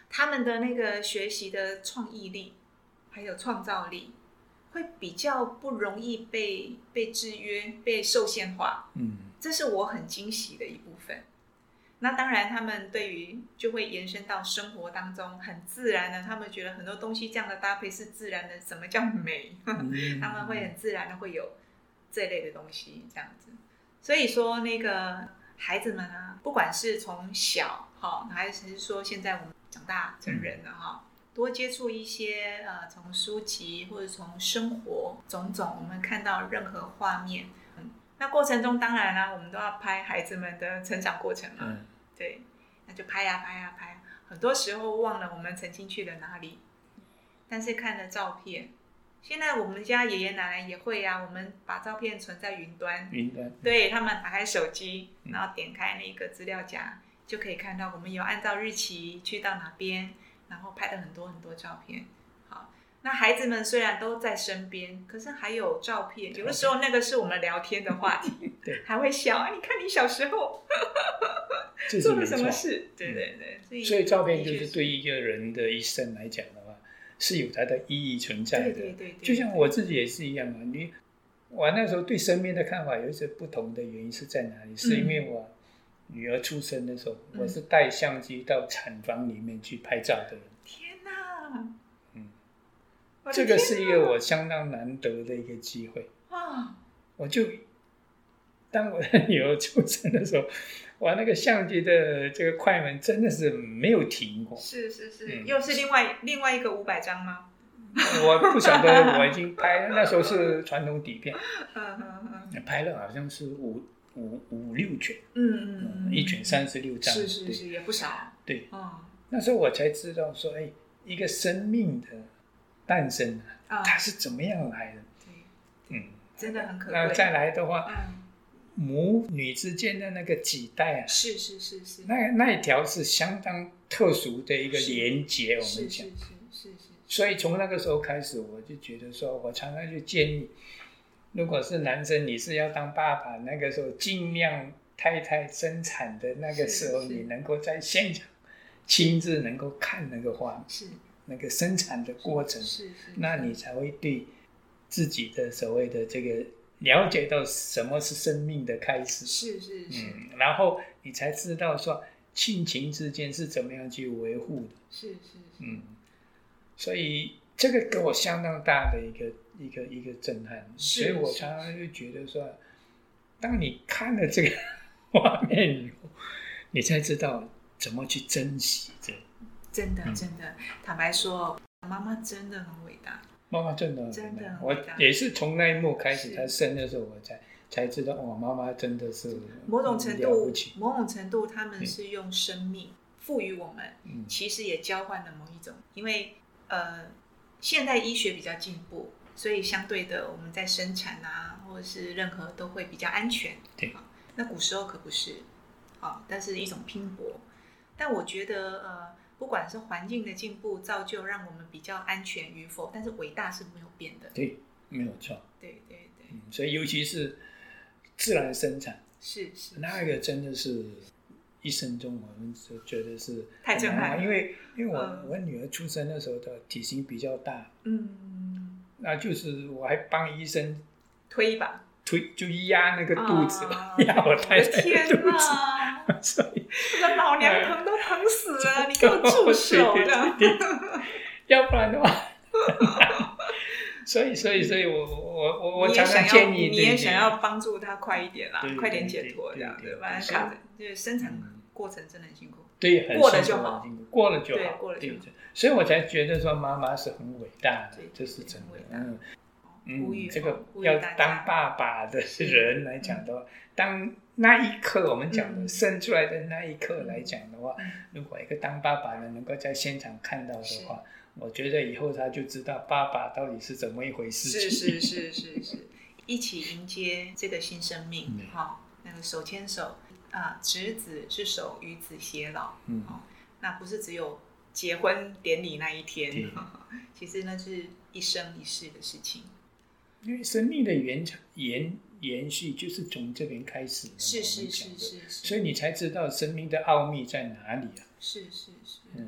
他们的那个学习的创意力还有创造力会比较不容易被被制约、被受限化。嗯，这是我很惊喜的一部分。那当然，他们对于就会延伸到生活当中，很自然的，他们觉得很多东西这样的搭配是自然的。什么叫美？嗯、他们会很自然的会有这类的东西，这样子。所以说，那个孩子们啊，不管是从小哈，还是说现在我们长大成人了哈，多接触一些呃，从书籍或者从生活种种，我们看到任何画面。那过程中当然啦、啊，我们都要拍孩子们的成长过程嘛，嗯、对，那就拍呀、啊、拍呀、啊、拍、啊，很多时候忘了我们曾经去了哪里，但是看了照片，现在我们家爷爷奶奶也会啊，我们把照片存在云端， 云端， 对，他们打开手机，然后点开那个资料夹，就可以看到我们有按照日期去到哪边，然后拍了很多很多照片。那孩子们虽然都在身边，可是还有照片，有的时候那个是我们聊天的话题，对，还会笑，你看你小时候做了什么事，对对对，所以所以照片就是对一个人的一生来讲的话，是有它的意义存在的。 对对 对, 对, 对， 就像我自己也是一样嘛，你我那时候对生命的看法有一些不同的原因是在哪里？嗯、是因为我女儿出生的时候，嗯、我是带相机到产房里面去拍照的人。 天哪！ 这个是一个我相当难得的一个机会啊！我就当我的女儿出生的时候，我那个相机的这个快门真的是没有停过。 是是是，嗯、又是另外另外一个五百张吗？ 我不晓得，我已经拍那时候是传统底片，嗯嗯嗯，拍了好像是五五五六卷，嗯嗯嗯，一卷三十六张， 是是是，也不少。 对，哦，那时候我才知道说，哎，一个生命的诞生啊，它是怎么样来的？ 对，嗯，真的很可贵。 那再来的话，嗯、母女之间的那个脐带啊， 是是是是， 那那一条是相当特殊的一个连结，我们讲，是是是是是。所以从那个时候开始，我就觉得说，我常常就建议，如果是男生，你是要当爸爸，那个时候尽量太太生产的那个时候，你能够在现场亲自能够看那个画面。是。那个生产的过程，是是是，那你才会对自己的所谓的这个了解到什么是生命的开始， 是是是， 嗯，然后你才知道说亲情之间是怎么样去维护的， 是是是，嗯， 所以这个给我相当大的一个一个一个震撼，所以我常常就觉得说，当你看了这个画面以后，你才知道怎么去珍惜这个。 真的真的，坦白说，妈妈真的很伟大。 妈妈真的很真的很伟大，我也是从那一幕开始，她生的时候，我才才知道，哇，妈妈真的是某种程度，某种程度，他们是用生命赋予我们，嗯、其实也交换了某一种，因为呃，现代医学比较进步，所以相对的，我们在生产啊，或者是任何都会比较安全。 对， 那古时候可不是，啊，但是一种拼搏。但我觉得，呃。不管是环境的进步造就让我们比较安全与否，但是伟大是没有变的。 对，没有错。 对对对、 嗯，所以尤其是自然生产， 是是， 那个真的是一生中我们就觉得是太震撼了。 因为因为我、嗯、我女儿出生的时候的体型比较大，嗯，那就是我还帮医生推一把。 推就压那个肚子，啊、压我太太的肚子，所以我的老娘疼都疼死了，你给我住手的， 要不然的话，所以所以所以我我我我常常建议你也想要帮助他快一点啦，快点解脱这样子，不然卡着，就是生产过程真的很辛苦， 对， 过了就好， 过了就好， 对，过了就好， 所以我才觉得说妈妈是很伟大的，这是真的，嗯。嗯，这个要当爸爸的人来讲的话，当那一刻我们讲的、嗯、生出来的那一刻来讲的话、嗯，如果一个当爸爸的能够在现场看到的话，我觉得以后他就知道爸爸到底是怎么一回事情。 是是是是是，一起迎接这个新生命，哈、嗯，那个手牵手啊，执子之手，与子偕老，嗯，那不是只有结婚典礼那一天，其实那是一生一世的事情。 因为生命的延延延续就是从这边开始的， 是是是是， 所以你才知道生命的奥秘在哪里啊！ 是是是， 嗯，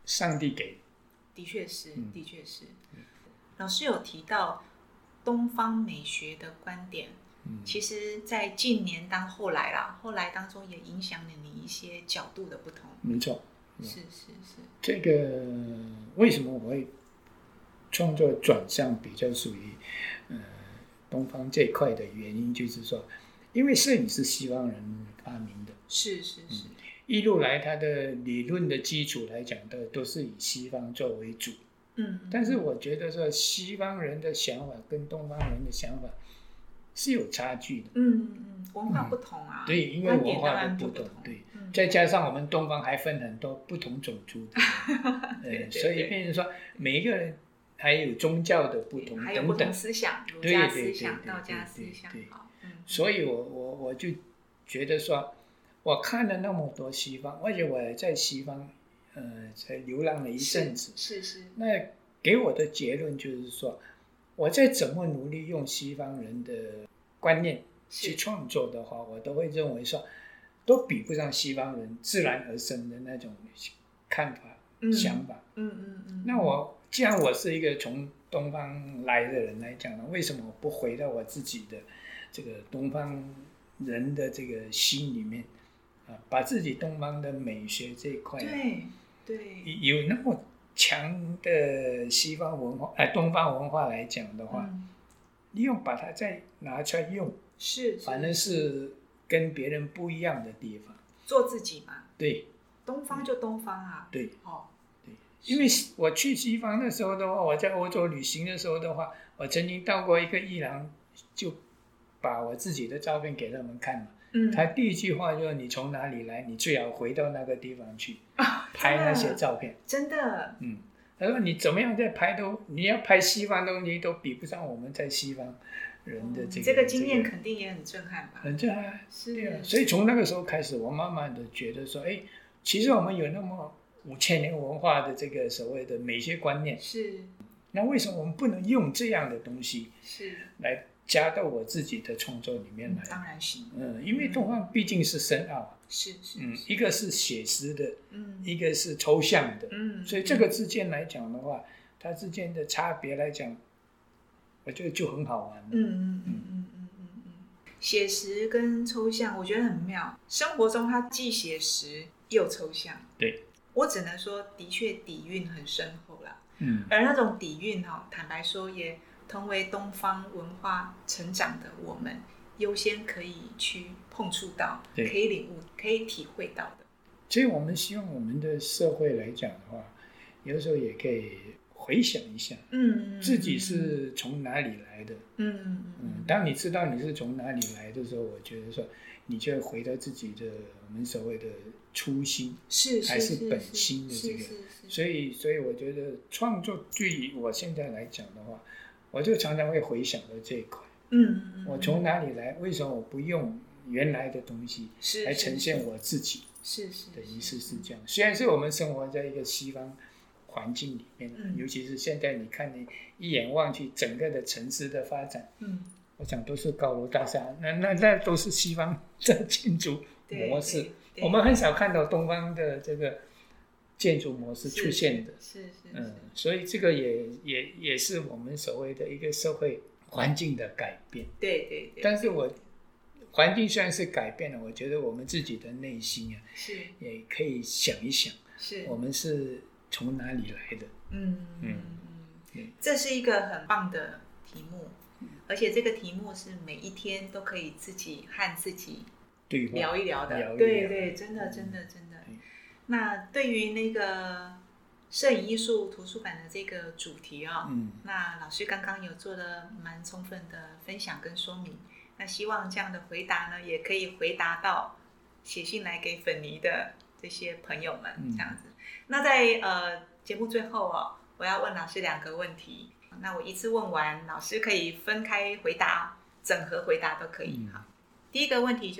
上帝给的。 的确是， 嗯、 的确是。老师有提到东方美学的观点，嗯、其实在近年当后来啦，后来当中也影响了你一些角度的不同。 没错， 是是是。 这个为什么我会创作转向比较属于呃东方这一块的原因，就是说，因为摄影是西方人发明的， 是是是，嗯、 一路来它的理论的基础来讲的都是以西方作为主。 嗯， 但是我觉得说西方人的想法跟东方人的想法是有差距的。 嗯嗯，文化不同啊。 嗯、对，因为文化的不同，对，嗯、再加上我们东方还分很多不同种族的，对对对，所以变成说每一个人还有宗教的不同， 还有不同思想，儒家思想、道家思想。嗯， 所以我我我就觉得说，我看了那么多西方，而且我也在西方。呃，才流浪了一阵子， 是 是, 是。 那给我的结论就是说，我再怎么努力用西方人的观念去创作的话，我都会认为说，都比不上西方人自然而生的那种看法、嗯、想法。 嗯嗯 嗯, 嗯。 那我既然我是一个从东方来的人来讲呢，为什么我不回到我自己的这个东方人的这个心里面啊，把自己东方的美学这一块、啊， 对。对， 有那么强的西方文化，哎，东方文化来讲的话，嗯、利用把它再拿出来用， 是， 反正是跟别人不一样的地方， 做自己嘛。 对， 东方就东方啊。 对， 哦， 对，因为我去西方的时候的话，我在欧洲旅行的时候的话，我曾经到过一个伊朗，就把我自己的照片给他们看嘛。嗯、他第一句话就是你从哪里来，你最好回到那个地方去、啊、拍那些照片。 真的， 嗯，他说你怎么样在拍都，你要拍西方东西都比不上我们在西方人的这个。 嗯、这个经验肯定也很震撼吧？ 很震撼， 是。 对啊，所以从那个时候开始，我慢慢的觉得说，哎，其实我们有那么五千年文化的这个所谓的美学观念， 是。 那为什么我们不能用这样的东西是来加到我自己的创作里面来？ 嗯、当然行。 嗯，因为东方毕竟是深奥， 是是， 嗯，一个是写实的， 嗯， 一个是抽象的， 嗯， 所以这个之间来讲的话，它之间的差别来讲，我觉得就很好玩了。 嗯嗯嗯嗯嗯嗯嗯，写实跟抽象，我觉得很妙。生活中它既写实又抽象。 对， 我只能说，的确底蕴很深厚啦。 嗯， 而那种底蕴哈，坦白说也。同为东方文化成长的我们，优先可以去碰触到，可以领悟，可以体会到的。 所以我们希望我们的社会来讲的话，有时候也可以回想一下， 嗯， 自己是从哪里来的， 嗯嗯嗯，当你知道你是从哪里来的时候，我觉得说你就回到自己的我们所谓的初心， 是还是本心的这个，所以所以我觉得创作对于我现在来讲的话。我就常常会回想到这一块， 嗯，嗯我从哪里来？为什么我不用原来的东西来呈现我自己？ 是是， 的意思是这样。虽然是我们生活在一个西方环境里面， 嗯、 尤其是现在你看你一眼望去，整个的城市的发展， 嗯， 我想都是高楼大厦，那那那都是西方的建筑模式，我们很少看到东方的这个。建筑模式出现的， 是 是, 是, 是， 嗯，所以这个也也也是我们所谓的一个社会环境的改变， 对对对。 但是我环境虽然是改变了，我觉得我们自己的内心啊， 是也可以想一想， 是我们是从哪里来的？ 嗯嗯嗯，这是一个很棒的题目，而且这个题目是每一天都可以自己和自己对聊一聊的， 聊一聊对对，真的真的真的。那对于那个摄影艺术图书馆的这个主题啊、哦嗯， 那老师刚刚有做了蛮充分的分享跟说明。那希望这样的回答呢，也可以回答到写信来给粉泥的这些朋友们，这样子。嗯、那在呃节目最后哦，我要问老师两个问题。那我一次问完，老师可以分开回答，整合回答都可以。好、嗯，第一个问题就是。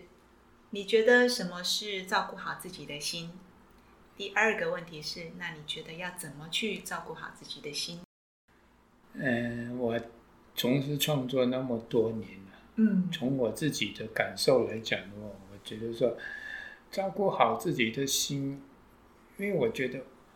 你觉得什么是照顾好自己的心？第二个问题是，那你觉得要怎么去照顾好自己的心？ 嗯、呃，我从事创作那么多年了， 嗯， 从我自己的感受来讲的话，我觉得说照顾好自己的心，因为我觉得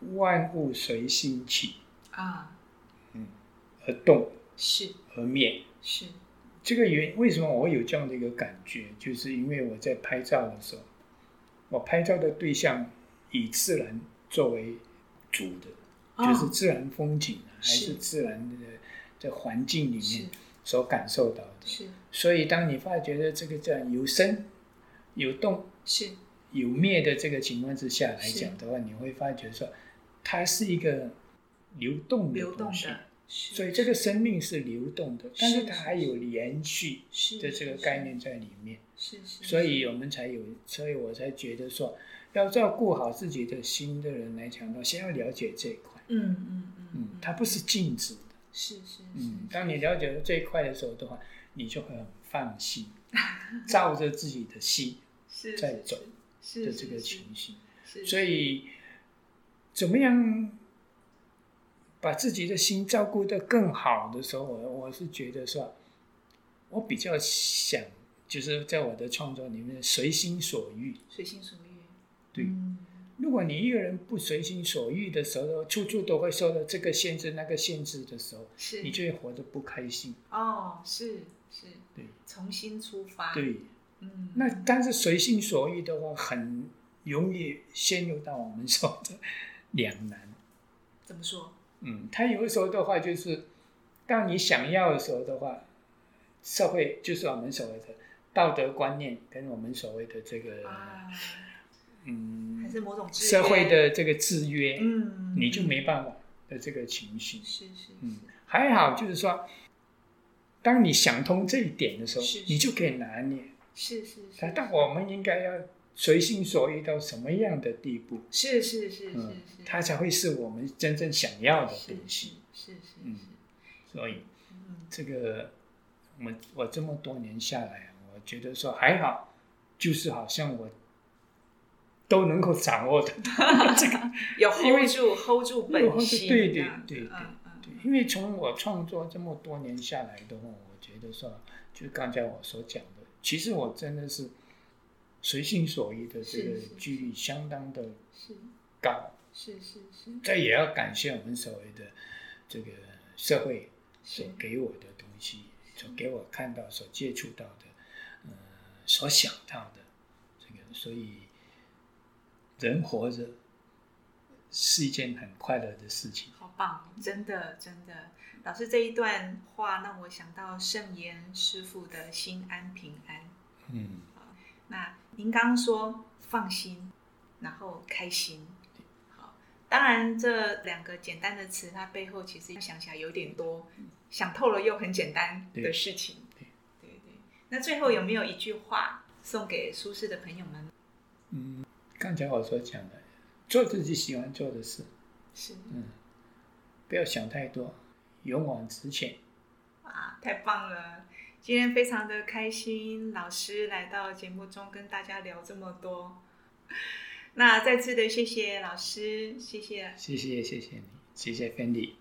万物随心起啊， 嗯，而动是而灭。 是， 这个原为什么我有这样的一个感觉，就是因为我在拍照的时候，我拍照的对象以自然作为主的， 哦、 就是自然风景、啊、还是是自然的的环境里面是所感受到的。 是， 所以当你发觉的这个这样有生有动是有灭的这个情况之下来讲的话，你会发觉说它是一个流动的流动东西， 的， 所以这个生命是流动的，但是它还有是连续的这个概念在里面。 是是， 所以我们才有，所以我才觉得说，要照顾好自己的心的人来讲呢，先要了解这一块。 嗯嗯嗯嗯，它不是静止的。 是是嗯，当你了解到这一块的时候的话，你就会很放心，照着自己的心在走的这个情形。所以，怎么样把自己的心照顾得更好的时候，我我是觉得说，我比较想。就是在我的创作里面，随心所欲。 随心所欲。 对、 嗯， 如果你一个人不随心所欲的时候，处处都会受到这个限制、那个限制的时候， 是你就会活得不开心。 哦，是是， 对， 重新出发。 对， 嗯。 那但是随心所欲的话，很容易陷入到我们说的两难。 怎么说？ 嗯，他有的时候的话，就是当你想要的时候的话，社会就是我们所谓的道德观念跟我们所谓的这个、啊、嗯， 还是某种社会的这个制约， 嗯， 你就没办法的这个情绪。 是是是， 嗯，还好就是说，当你想通这一点的时候， 是是你就可以拿捏。 是是是， 但我们应该要随心所欲到什么样的地步？ 是是是是是， 嗯，它才会是我们真正想要的东西。 是是是， 嗯，所以，嗯，这个我我这么多年下来。我觉得说还好，就是好像我都能够掌握的这个有 hold 住 hold 住本心， 对对对对、 嗯嗯、 对，因为从我创作这么多年下来的话，我觉得说，就刚才我所讲的，其实我真的是随心所欲的这个几率相当的高， 是是是， 这也要感谢我们所谓的这个社会所给我的东西，所给我看到、所接触到的。呃，所想到的这个，所以人活着是一件很快乐的事情。 好棒，真的真的，老师这一段话让我想到圣严师父的心安平安。 嗯， 那您刚刚说放心，然后开心，好，当然这两个简单的词，它背后其实想起来有点多，想透了又很简单的事情。那最后有没有一句话送给苏軾的朋友们？ 嗯，刚才我所讲的，做自己喜欢做的事， 是， 嗯，不要想太多，勇往直前。 啊，太棒了！今天非常的开心，老师来到节目中跟大家聊这么多。那再次的谢谢老师，谢谢， 谢谢，谢谢你，谢谢 Fendi。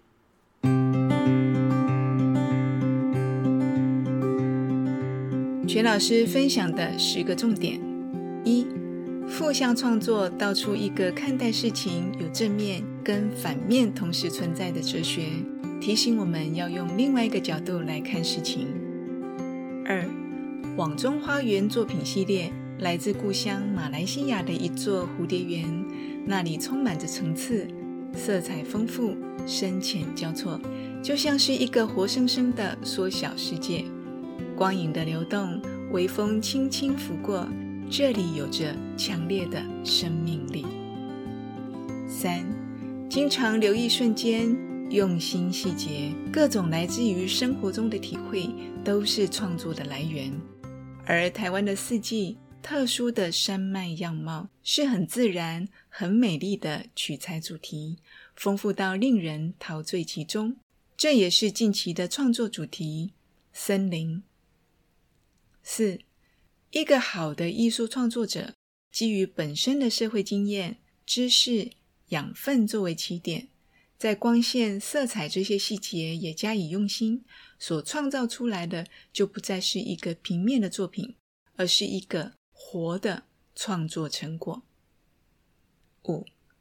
全老师分享的十个重点：一、负向创作道出一个看待事情有正面跟反面同时存在的哲学，提醒我们要用另外一个角度来看事情。二、网中花园作品系列来自故乡马来西亚的一座蝴蝶园，那里充满着层次，色彩丰富，深浅交错，就像是一个活生生的缩小世界。光影的流动，微风轻轻拂过，这里有着强烈的生命力。三、经常留意瞬间，用心细节，各种来自于生活中的体会都是创作的来源。而台湾的四季，特殊的山脉样貌，是很自然、很美丽的取材主题，丰富到令人陶醉其中。这也是近期的创作主题——森林。四、一个好的艺术创作者，基于本身的社会经验、知识、养分作为起点，在光线、色彩这些细节也加以用心，所创造出来的就不再是一个平面的作品，而是一个活的创作成果。五、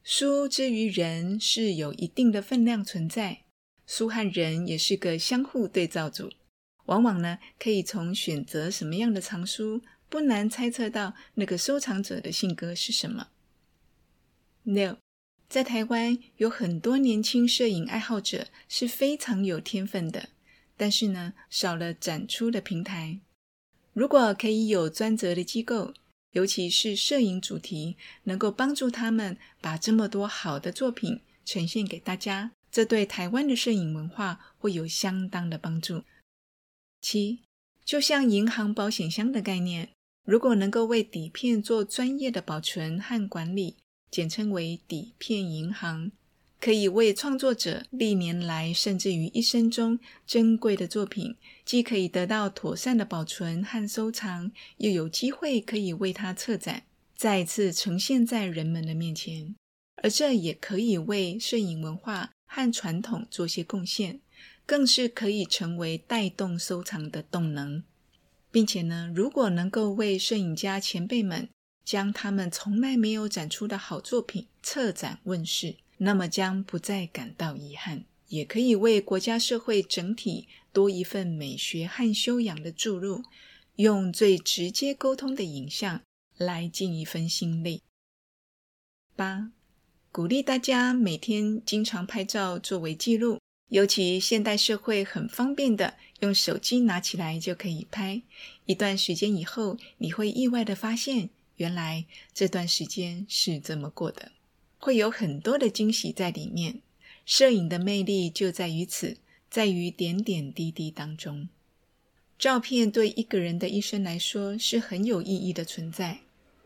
书之于人是有一定的分量存在，书和人也是个相互对照组，往往呢可以从选择什么样的藏书，不难猜测到那个收藏者的性格是什么。六，在台湾有很多年轻摄影爱好者是非常有天分的，但是呢少了展出的平台。如果可以有专责的机构，尤其是摄影主题，能够帮助他们把这么多好的作品呈现给大家，这对台湾的摄影文化会有相当的帮助。七，就像银行保险箱的概念，如果能够为底片做专业的保存和管理，简称为底片银行，可以为创作者历年来甚至于一生中珍贵的作品，既可以得到妥善的保存和收藏，又有机会可以为它策展，再次呈现在人们的面前。而这也可以为摄影文化和传统做些贡献，更是可以成为带动收藏的动能。并且呢，如果能够为摄影家前辈们将他们从来没有展出的好作品策展问世，那么将不再感到遗憾，也可以为国家社会整体多一份美学和修养的注入，用最直接沟通的影像来尽一份心力。八，鼓励大家每天经常拍照作为记录，尤其现代社会很方便的用手机拿起来就可以拍，一段时间以后你会意外的发现，原来这段时间是这么过的，会有很多的惊喜在里面。摄影的魅力就在于此，在于点点滴滴当中。照片对一个人的一生来说是很有意义的存在。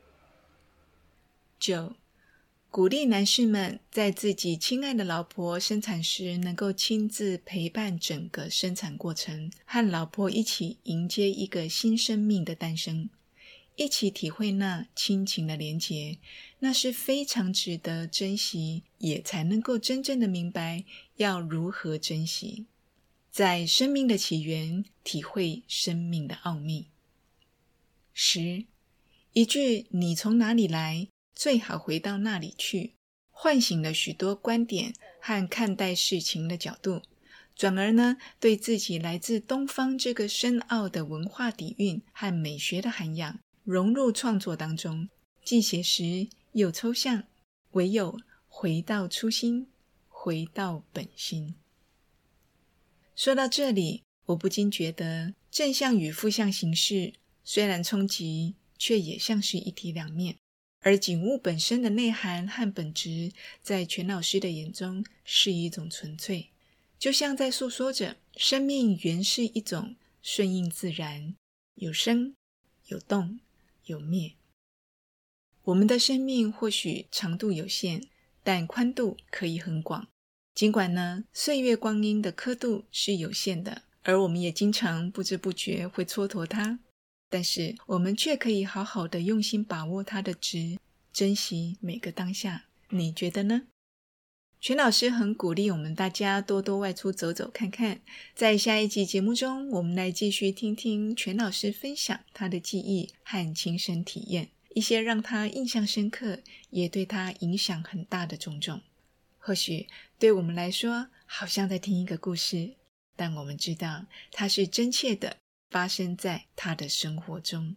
九，鼓励男士们在自己亲爱的老婆生产时能够亲自陪伴整个生产过程，和老婆一起迎接一个新生命的诞生，一起体会那亲情的连结，那是非常值得珍惜，也才能够真正的明白要如何珍惜，在生命的起源体会生命的奥秘。十，一句你从哪里来，最好回到那里去，唤醒了许多观点和看待事情的角度，转而呢，对自己来自东方这个深奥的文化底蕴和美学的涵养融入创作当中，既写实又抽象，唯有回到初心，回到本心。说到这里，我不禁觉得正向与负向形式虽然冲击，却也像是一体两面，而景物本身的内涵和本质，在全老师的眼中是一种纯粹，就像在诉说着生命原是一种顺应自然，有生有动有灭。我们的生命或许长度有限，但宽度可以很广。尽管呢，岁月光阴的刻度是有限的，而我们也经常不知不觉会蹉跎它，但是我们却可以好好的用心把握它的值，珍惜每个当下。你觉得呢？全老师很鼓励我们大家多多外出走走看看。在下一集节目中，我们来继续听听全老师分享他的记忆和亲身体验，一些让他印象深刻，也对他影响很大的种种。或许对我们来说好像在听一个故事，但我们知道它是真切的发生在他的生活中。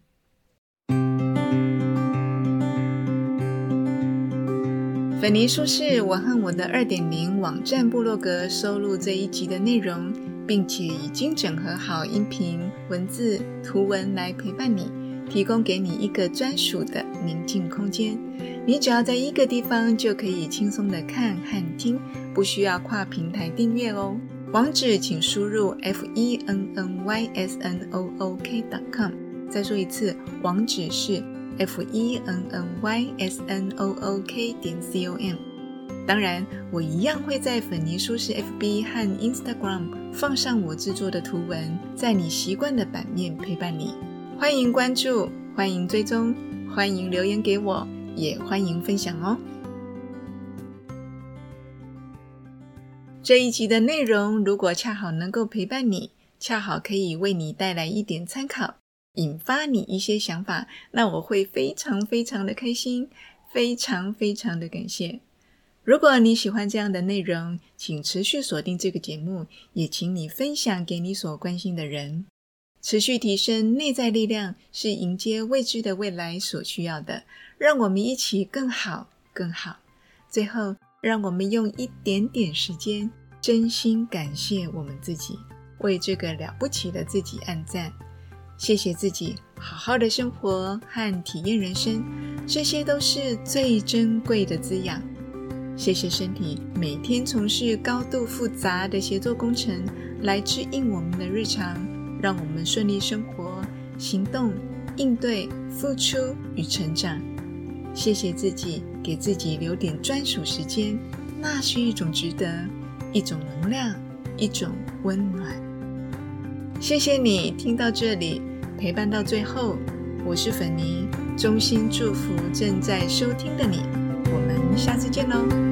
粉泥书室，我和我的 二点零 网站部落格收录这一集的内容，并且已经整合好音频、文字、图文来陪伴你，提供给你一个专属的宁静空间。你只要在一个地方就可以轻松的看和听，不需要跨平台订阅哦。网址请输入 f e n n y s n o o k 点 com。 再说一次，网址是 f e n n y s n o o k 点 com。 当然我一样会在粉泥书室 F B 和 Instagram 放上我制作的图文，在你习惯的版面陪伴你。欢迎关注，欢迎追踪，欢迎留言给我，也欢迎分享哦。这一集的内容如果恰好能够陪伴你，恰好可以为你带来一点参考，引发你一些想法，那我会非常非常的开心，非常非常的感谢。 如果你喜欢这样的内容，请持续锁定这个节目，也请你分享给你所关心的人。持续提升内在力量是迎接未知的未来所需要的，让我们一起更好更好。最后，让我们用一点点时间真心感谢我们自己，为这个了不起的自己按赞。谢谢自己好好的生活和体验人生，这些都是最珍贵的滋养。谢谢身体每天从事高度复杂的协作工程，来指引我们的日常，让我们顺利生活、行动、应对、付出与成长。谢谢自己，给自己留点专属时间，那是一种值得，一种能量，一种温暖。谢谢你听到这里，陪伴到最后。我是粉妮，衷心祝福正在收听的你。我们下次见喽。